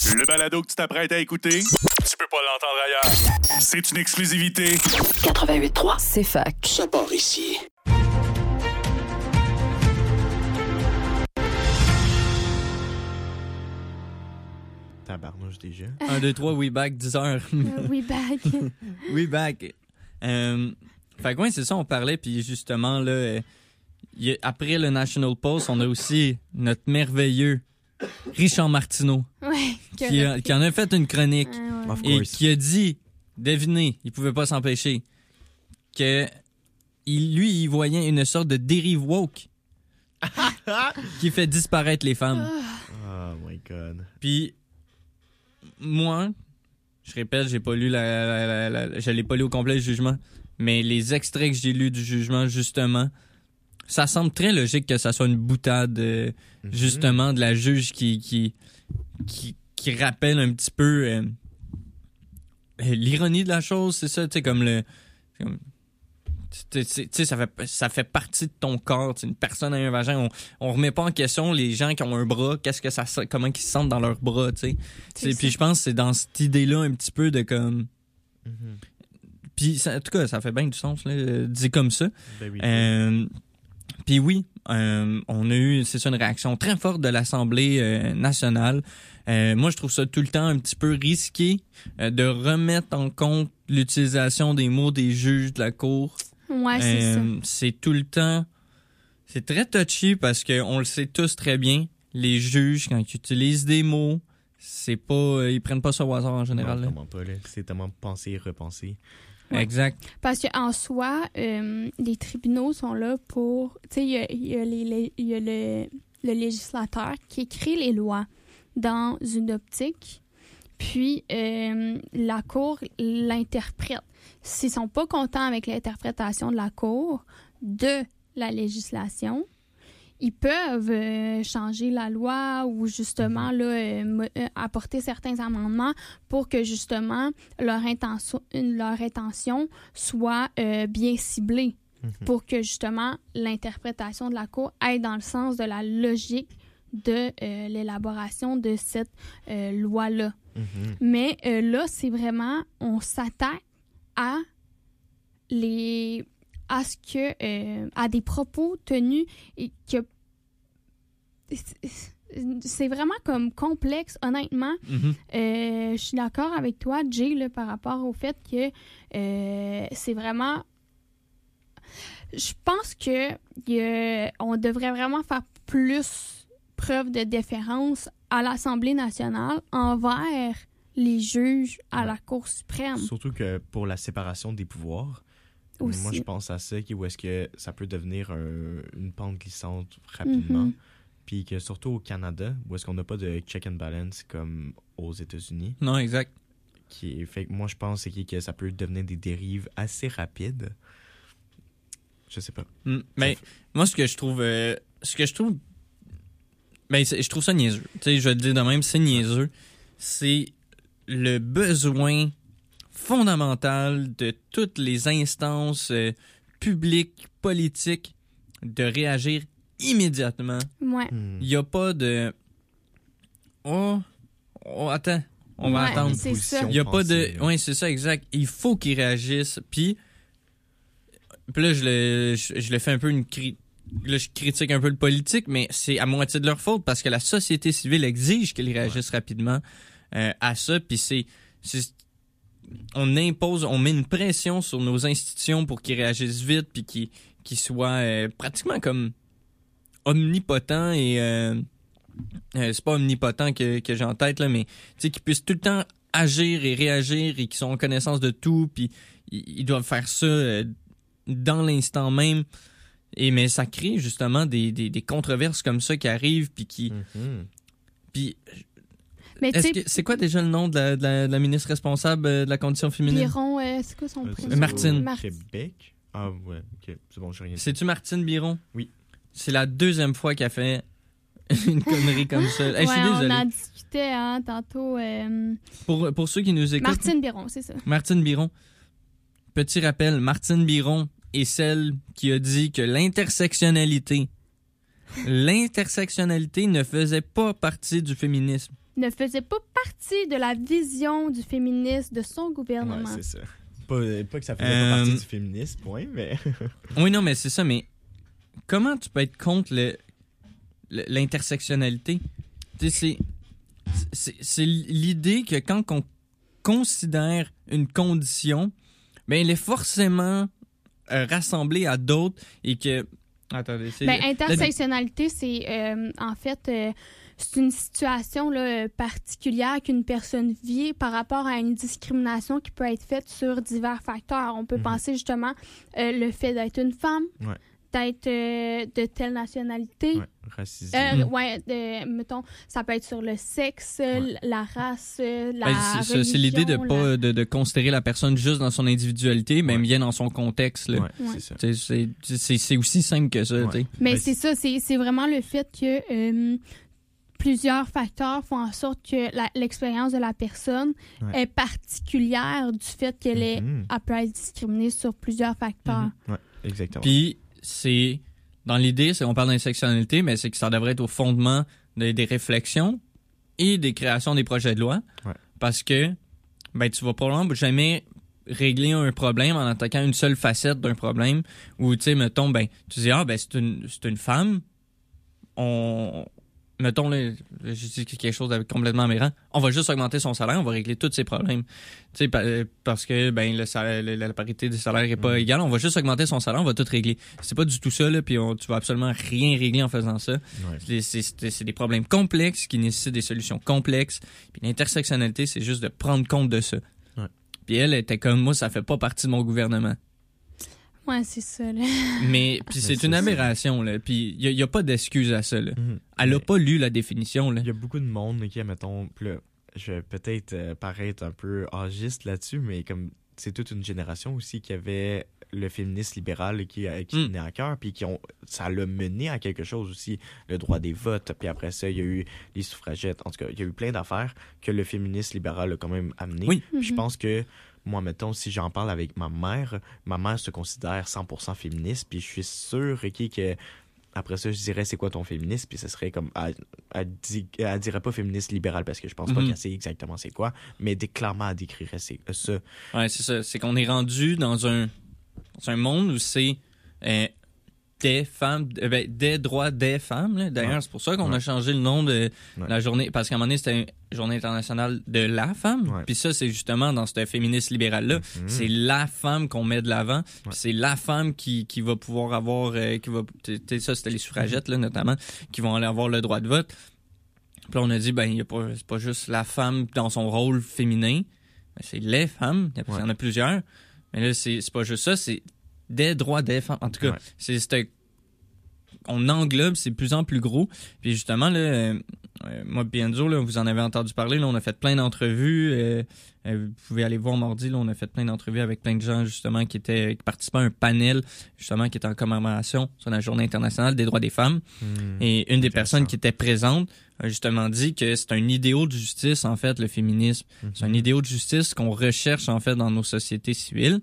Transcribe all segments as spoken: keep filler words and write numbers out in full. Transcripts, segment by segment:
Le balado que tu t'apprêtes à écouter, tu peux pas l'entendre ailleurs. C'est une exclusivité. quatre-vingt-huit trois, C'est fac. ça part ici. Tabarnouche déjà. un, deux, trois, we back, dix heures. We back. We back. Euh, fait que ouais, c'est ça, on parlait, puis justement, là, euh, y a, après le National Post, on a aussi notre merveilleux Richard Martineau, Ouais. qui, a- qui en a fait une chronique, Ah, ouais. Of et course. qui a dit, devinez, il pouvait pas s'empêcher, que il, lui, il voyait une sorte de dérive woke qui fait disparaître les femmes. Oh my god. Puis, moi, je répète, j'ai pas lu la, la, la, la- la- je l'ai pas lu au complet le jugement, mais les extraits que j'ai lus du jugement, justement, ça semble très logique que ça soit une boutade, euh, Mhm. justement, de la juge qui, qui, qui, qui rappelle un petit peu euh, euh, l'ironie de la chose, c'est ça, tu sais, comme le... comme- tu sais, tu sais, ça fait, ça fait partie de ton corps. Tu sais, une personne a un vagin, on, on remet pas en question les gens qui ont un bras, qu'est-ce que ça sent- comment ils se sentent dans leur bras, tu sais. C'est C'est- Puis ça. je pense que c'est dans cette idée-là un petit peu de comme. Mhm. Puis ça- en tout cas, ça fait bien du sens, là, euh, dit comme ça. Ben oui. Euh, Puis oui, euh, on a eu, c'est ça, une réaction très forte de l'Assemblée euh, nationale. Euh, moi, je trouve ça tout le temps un petit peu risqué euh, de remettre en compte l'utilisation des mots des juges de la Cour. Ouais, c'est ça. Euh, c'est tout le temps... C'est très touchy parce qu'on le sait tous très bien. Les juges, quand ils utilisent des mots, c'est pas... euh, ils prennent pas ça au hasard en général. Non, là. vraiment pas, là. C'est tellement penser et repenser. Ouais. Exact. Parce qu'en soi, euh, les tribunaux sont là pour... Tu sais, il y a, il y a les- les- il y a le, le législateur qui écrit les lois dans une optique, puis euh, la Cour l'interprète. S'ils sont pas contents avec l'interprétation de la Cour de la législation, ils peuvent euh, changer la loi ou justement là, euh, mo- euh, apporter certains amendements pour que justement leur intention, leur intention soit euh, bien ciblée, Mhm. pour que justement l'interprétation de la Cour aille dans le sens de la logique de euh, l'élaboration de cette euh, loi-là. Mhm. Mais euh, là, c'est vraiment, on s'attaque à les à ce que euh, à des propos tenus et que c'est vraiment comme complexe, honnêtement. Mhm. Euh, je suis d'accord avec toi, Jay, là, par rapport au fait que euh, c'est vraiment... Je pense que y a- on devrait vraiment faire plus preuve de déférence à l'Assemblée nationale envers les juges à Ouais. la Cour suprême Surtout que pour la séparation des pouvoirs, aussi. moi je pense à ça, qui- où est-ce que ça peut devenir un- une pente glissante rapidement. Mhm. Puis que surtout au Canada, où est-ce qu'on n'a pas de check and balance comme aux États-Unis, Non, exact. qui est- fait que moi je pense c'est qui- que ça peut devenir des dérives assez rapides. Je sais pas. Mm. Mais Ça moi, ce que je trouve... euh, ce que je trouve... Ben, c'est- je trouve ça niaiseux. Tu sais, je vais le dire de même, c'est niaiseux. C'est le besoin fondamental de toutes les instances euh, publiques, politiques, de réagir immédiatement. Ouais. Hmm. Il n'y a pas de... Oh, oh attends, on va Ouais, attendre. c'est ça. Il n'y a pas de... Pensée, là. Oui, c'est ça, exact. Il faut qu'ils réagissent. Puis, puis là, je le, je, je le fais un peu une... Cri... Là, je critique un peu le politique, mais c'est à moitié de leur faute parce que la société civile exige qu'ils réagissent rapidement euh, à ça. Puis c'est, c'est... On impose, on met une pression sur nos institutions pour qu'ils réagissent vite puis qu'ils, qu'ils soient euh, pratiquement comme omnipotents et... Euh, euh, c'est pas omnipotent que, que j'ai en tête, là, mais tu sais, qu'ils puissent tout le temps agir et réagir et qu'ils sont en connaissance de tout, puis ils, ils doivent faire ça euh, dans l'instant même. Et mais ça crée justement des, des, des controverses comme ça qui arrivent, puis qui... Mhm. Puis, Mais tu est-ce sais, que, c'est quoi déjà le nom de la, de la, de la ministre responsable euh, de la condition féminine? Biron, euh, c'est quoi son Euh, prénom? c'est Martine. au Mar- Québec? Ah ouais, ok. C'est bon, j'ai rien dit. C'est-tu Martine Biron? Oui. C'est la deuxième fois qu'elle fait une connerie comme ça. Hey, je suis Ouais, désolé. on en discutait hein, tantôt. euh, Pour, pour ceux qui nous écoutent... Martine Biron, c'est ça. Martine Biron. Petit rappel, Martine Biron est celle qui a dit que l'intersectionnalité, l'intersectionnalité ne faisait pas partie du féminisme. ne faisait pas partie de la vision du féminisme de son gouvernement. Ouais, c'est ça. Pas, pas que ça faisait Euh, pas partie du féminisme, point, mais... Oui, non, mais c'est ça, mais comment tu peux être contre le, le- l'intersectionnalité? Tu sais, c'est, c'est, c'est l'idée que quand on considère une condition, ben, elle est forcément euh, rassemblée à d'autres et que... Attendez, c'est... Ben, intersectionnalité, c'est euh, en fait euh, c'est une situation là, particulière qu'une personne vit par rapport à une discrimination qui peut être faite sur divers facteurs. On peut Mhm. penser justement euh, le fait d'être une femme, Ouais. d'être euh, de telle nationalité. Ouais, racisé. Euh, Mhm. ouais, de- mettons, ça peut être sur le sexe, euh, Ouais. la race, euh, la Ben, c'est, ça, religion. c'est l'idée de la- pas de, de considérer la personne juste dans son individualité, mais Ouais. bien dans son contexte. Là. Ouais, Ouais. c'est ça. Tu sais, C'est, c'est, c'est aussi simple que ça. Ouais. tu sais. Mais Ben, c'est ça, c'est, c'est vraiment le fait que euh, plusieurs facteurs font en sorte que la- l'expérience de la personne Ouais. est particulière du fait qu'elle est, Mhm. elle peut être discriminée sur plusieurs facteurs. Mhm. Ouais, exactement. Puis, c'est. Dans l'idée, c'est on parle d'intersectionnalité, mais c'est que ça devrait être au fondement de- des réflexions et des créations des projets de loi. Ouais. Parce que, ben, tu vas probablement jamais régler un problème en attaquant une seule facette d'un problème. Ou, tu sais, mettons, ben, tu dis, ah, ben, c'est une, c'est une femme. On. Mettons, là, je dis quelque chose de complètement aberrant. On va juste augmenter son salaire, on va régler tous ses problèmes. Tu sais, pa- parce que ben le salaire, la, la parité des salaires est pas Mhm. égale, on va juste augmenter son salaire, on va tout régler. C'est pas du tout ça, là, puis on- tu vas absolument rien régler en faisant ça. Ouais. C'est, c'est- c'est- c'est des problèmes complexes qui nécessitent des solutions complexes. Puis l'intersectionnalité, c'est juste de prendre compte de ça. Ouais. Puis elle était comme, moi, ça fait pas partie de mon gouvernement. Ouais, c'est ça. Là. Mais puis c'est c'est une ça. aberration, là. Puis il y, a pas d'excuse à ça, là. Mhm. Elle a Mais pas lu la définition, là. Il y a beaucoup de monde qui, mettons, puis là, je vais peut-être euh, paraître un peu âgiste là-dessus, mais comme c'est toute une génération aussi qui avait le féminisme libéral qui, euh, qui Mm. tenait à cœur, puis qui ont, ça l'a mené à quelque chose aussi, le droit des votes, puis après ça, il y a eu les suffragettes, en tout cas, il y a eu plein d'affaires que le féminisme libéral a quand même amené. Oui. Puis je Mhm. pense que, moi, mettons, si j'en parle avec ma mère, ma mère se considère cent pour cent féministe, puis je suis sûr, ok, que après ça, je dirais c'est quoi ton féminisme, puis ce serait comme, elle, elle, dit- elle dirait pas féministe libéral parce que je pense pas Mhm. qu'elle sait exactement c'est quoi, mais dé- clairement elle décrirait c'est, euh, ça. Ouais, c'est ça. C'est qu'on est rendu dans un, dans un monde où c'est euh, des femmes, euh, ben, des droits des femmes. Là. D'ailleurs, Ouais. c'est pour ça qu'on Ouais. a changé le nom de Ouais. la journée. Parce qu'à un moment donné, c'était une journée internationale de la femme. Ouais. Puis ça, c'est justement dans ce féministe libéral-là. Mhm. C'est la femme qu'on met de l'avant. Puis Ouais. c'est la femme qui, qui va pouvoir avoir... euh, qui va, tu sais, ça, c'était les suffragettes, là, notamment, qui vont aller avoir le droit de vote. Puis là, on a dit, ben, y a pas, c'est pas juste la femme dans son rôle féminin. Ben, c'est les femmes. Il y Ouais. en a plusieurs. Mais là, c'est, c'est pas juste ça, c'est des droits des femmes. En tout cas, Ouais. c'est, c'est on englobe, c'est de plus en plus gros. Puis justement, là, euh, euh, moi et Enzo, là, vous en avez entendu parler, là, on a fait plein d'entrevues. Euh, euh, vous pouvez aller voir mardi, là, on a fait plein d'entrevues avec plein de gens, justement, qui étaient qui participaient à un panel, justement, qui était en commémoration sur la Journée internationale des droits des femmes. Mhm. Et une des Intéressant. personnes qui était présente a justement dit que c'est un idéal de justice, en fait, le féminisme. Mhm. C'est un idéal de justice qu'on recherche, en fait, dans nos sociétés civiles.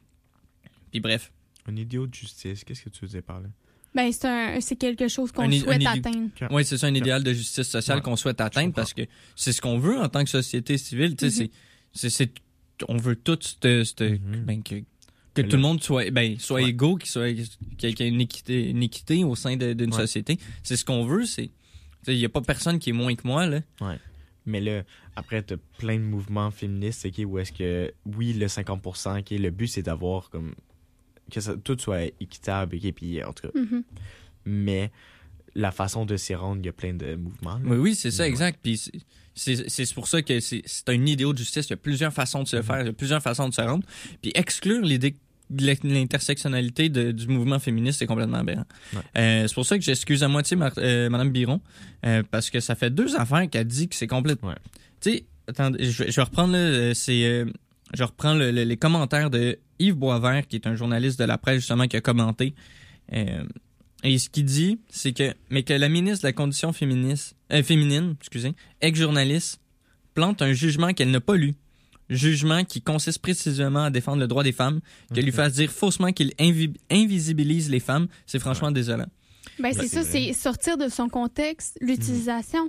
Puis bref. Un idéal de justice, qu'est-ce que tu veux dire par là? Ben, c'est, un, c'est quelque chose qu'on Un i- souhaite un idée- atteindre. Ok. Oui, c'est ça, un idéal de justice sociale Ouais. qu'on souhaite atteindre comprends. parce que c'est ce qu'on veut en tant que société civile. Tu sais, Mhm. c'est, c'est, c'est- on veut tout cette, cette- Mhm. ben, que, que Mais tout là- le monde soit, ben, soit Ouais. égaux, qu'il soit, qu'il y ait une équité, une équité au sein de- d'une Ouais. société. C'est ce qu'on veut. C'est, tu sais, il n'y a pas personne qui est moins que moi, là. Mais là, après, t'as plein de mouvements féministes, ok, où est-ce que, oui, le cinquante pour cent, ok, le but c'est d'avoir comme, que ça, tout soit équitable, ok, puis en tout cas, Mhm. mais la façon de s'y rendre, il y a plein de mouvements. là. Oui, oui, c'est ça, Ouais. exact. Puis c'est, c'est, c'est pour ça que c'est, c'est un idéal de justice. Il y a plusieurs façons de se Mhm. faire, il y a plusieurs façons de se rendre. Puis exclure l'idée de l'intersectionnalité de- du mouvement féministe, c'est complètement aberrant. Ouais. Euh, c'est pour ça que j'excuse à moitié Mar- euh, Mme Biron, euh, parce que ça fait deux affaires qu'elle dit que c'est complètement... Ouais. Tu sais, attendez, je, vais- je vais reprendre, là, euh, c'est, euh, je reprends le- le- les commentaires de Yves Boisvert, qui est un journaliste de la presse, justement, qui a commenté. Euh, et ce qu'il dit, c'est que, mais que la ministre de la Condition féministe, euh, féminine, excusez, ex-journaliste, plante un jugement qu'elle n'a pas lu. Jugement qui consiste précisément à défendre le droit des femmes, qu'elle lui Ok. fasse dire faussement qu'il invi- invisibilise les femmes. C'est franchement désolant. Ben, Ouais, c'est c'est ça, vrai. c'est sortir de son contexte, l'utilisation.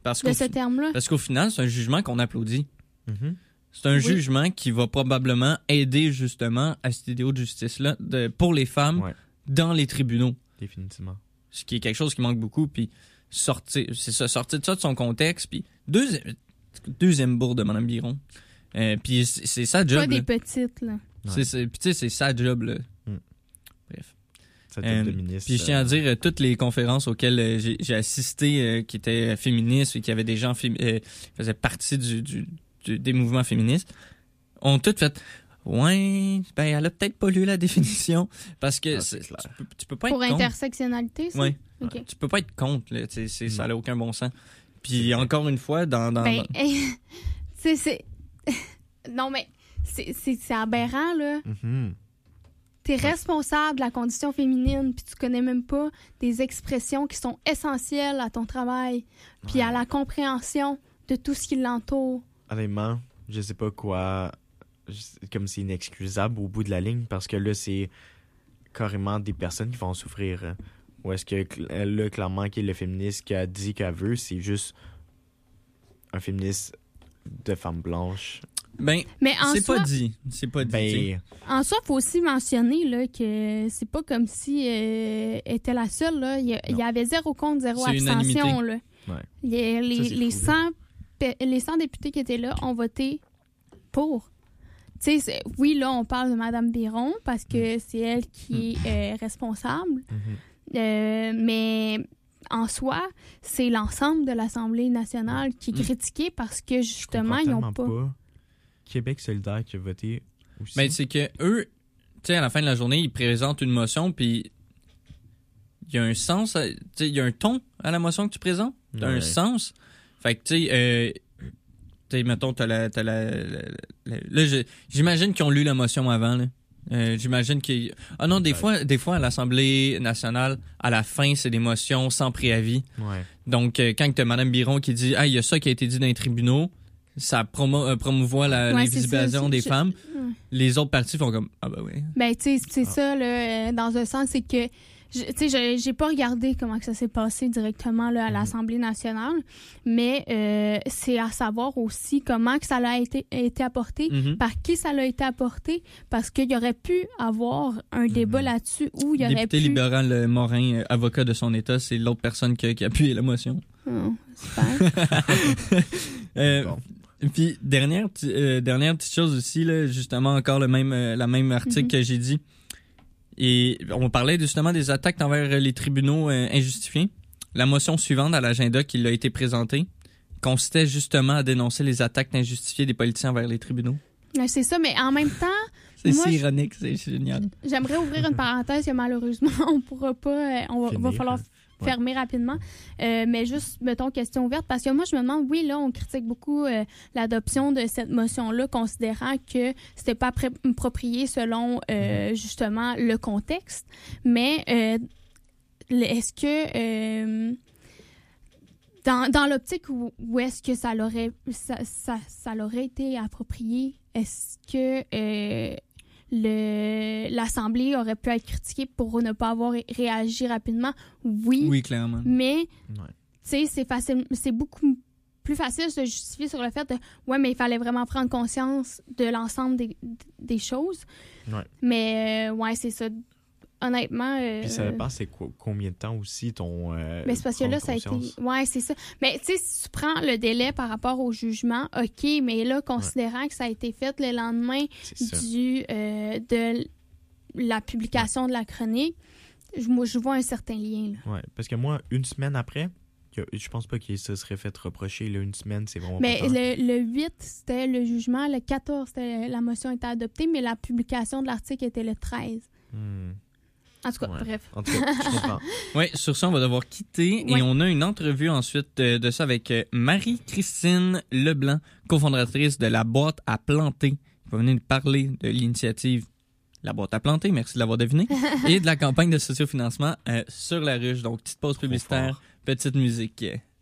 Parce, de qu'au ce fi- terme-là. parce qu'au final, c'est un jugement qu'on applaudit. Mhm. C'est un Oui. jugement qui va probablement aider justement à cet idéal de justice-là de, pour les femmes Ouais, dans les tribunaux. définitivement. Ce qui est quelque chose qui manque beaucoup. Puis sortir, c'est ça, sortir de ça de son contexte. Puis deuxième, deuxième bourde de Mme Biron. Euh, puis c'est, c'est sa job. Pas des là. petites, là. C'est, c'est, puis tu sais, c'est sa job. Là. Mm. Bref. Ça Euh, de ministre. Puis je tiens à euh, dire, euh, toutes les conférences auxquelles euh, j'ai, j'ai assisté euh, qui étaient féministes et qui avaient des gens qui euh, faisaient partie du, du, du- des mouvements féministes, ont toutes fait « Ouais, ben elle a peut-être pas lu la définition. » Parce que Ah, c'est- c'est clair. tu, peux, tu peux pas Pour être contre. intersectionnalité, ça? Ouais. OK. Tu peux pas être contre. Là, c'est, c'est, ça Non. n'a aucun bon sens. Puis C'est vrai. encore une fois, dans... dans, Ben, dans- tu sais, c'est... non, mais c'est, c'est, c'est aberrant, là. mhm. T'es responsable de la condition féminine, puis tu connais même pas des expressions qui sont essentielles à ton travail, puis à la compréhension de tout ce qui l'entoure. Honnêtement, je sais pas quoi. je- Comme c'est inexcusable au bout de la ligne, parce que là, c'est carrément des personnes qui vont souffrir. hein. Ou est-ce que cl- là, clairement, qui est le féministe qui a dit qu'elle veut, c'est juste un féministe de femme blanche. ben, Mais en c'est soi, pas dit. C'est pas dit. Ben, en soi, faut aussi mentionner là, que c'est pas comme si euh, elle était la seule. Là. Il, y a- il y avait zéro compte, zéro C'est abstention. Là. Ouais. Il y a les, Ça, c'est les, fou, là. cent, pe- les cent députés qui étaient là ont voté pour. Tu sais, c'est- oui, là, on parle de Mme Biron parce que c'est elle qui est euh, responsable. mhm. Euh, mais en soi, c'est l'ensemble de l'Assemblée nationale qui est Mm. critiqué parce que Je justement, comprends ils n'ont tellement pas. Québec solidaire qui a voté aussi. Ben, c'est que eux, tu sais, à la fin de la journée, ils présentent une motion, puis il y a un sens, à- tu sais, il y a un ton à la motion que tu présentes. T'as un Ouais. sens. Fait que, tu sais, euh, tu sais, mettons, t'as la. T'as la, la- la- là, je- j'imagine qu'ils ont lu la motion avant, là. Euh, j'imagine qu'ils. Ah non, des Peut-être. fois, des fois, à l'Assemblée nationale, à la fin, c'est des motions sans préavis. Ouais. Donc, euh, quand t'as Mme Biron qui dit « Ah, il y a ça qui a été dit dans les tribunaux », ça promo, euh, promouvoit la, Ouais, c'est l'invisibilisation ça. des Je- femmes. Ouais. Les autres partis font comme « Ah ben oui ». Ben, tu sais, c'est Ah. ça, là, euh, dans un sens, c'est que, je- tu sais, je- j'ai pas regardé comment que ça s'est passé directement là, à Mhm. l'Assemblée nationale, mais euh, c'est à savoir aussi comment que ça a été, été apporté, Mhm. par qui ça a été apporté, parce qu'il y aurait pu avoir un débat Mhm. là-dessus où il y aurait Député pu... libéral euh, Morin, euh, avocat de son État, c'est l'autre personne qui a, qui a appuyé la motion. Oh, super. Euh, Bon. Puis, dernière, ti- euh, dernière petite chose aussi, là, justement, encore le même, euh, la même article Mhm. que j'ai dit. Et on parlait justement des attaques envers les tribunaux euh, injustifiés. La motion suivante à l'agenda qui l'a été présentée consistait justement à dénoncer les attaques injustifiées des politiciens envers les tribunaux. Ouais, c'est ça, mais en même temps, C'est Moi, si je- ironique, c'est génial. j'aimerais ouvrir une parenthèse que malheureusement, on pourra pas... euh, on va, va Finir. falloir Ouais. fermer rapidement. Euh, mais juste, mettons, question ouverte, parce que moi, je me demande, oui, là, on critique beaucoup euh, l'adoption de cette motion-là, considérant que c'était pas pré- approprié selon, euh, justement, le contexte. Mais euh, le- est-ce que... euh, dans, dans l'optique où, où est-ce que ça l'aurait ça, ça, ça l'aurait été approprié, est-ce que euh, le l'Assemblée aurait pu être critiquée pour ne pas avoir ré- réagi rapidement? Oui, Oui, clairement. mais Ouais. tu sais, c'est facile, c'est beaucoup plus facile de se justifier sur le fait de ouais, mais il fallait vraiment prendre conscience de l'ensemble des, des choses. Ouais. Mais euh, ouais, c'est ça. Honnêtement. euh, Puis ça dépend, c'est quoi- combien de temps aussi ton. euh, Mais c'est parce que là, prendre ça a été. conscience. Ouais, c'est ça. Mais tu sais, si tu prends le délai par rapport au jugement, OK, mais là, considérant que ça a été fait le lendemain C'est ça. du, euh, de la publication de la chronique, je- moi, je vois un certain lien. Là. Ouais, parce que moi, une semaine après, y a- je pense pas qu'il se serait fait reprocher. Là, une semaine, c'est vraiment Mais pas tant. le, le huit, c'était le jugement. Le quatorze, c'était, la motion était adoptée, mais la publication de l'article était le treize. Hmm. En tout cas, Ouais. bref. En tout cas, je comprends. Oui, sur ça, on va devoir quitter Ouais. et on a une entrevue ensuite euh, de ça avec euh, Marie-Christine Leblanc, cofondatrice de La Boîte à planter, qui va venir nous parler de l'initiative La Boîte à planter, merci de l'avoir deviné, et de la campagne de sociofinancement euh, sur la ruche. Donc, petite pause publicitaire, fort. petite musique.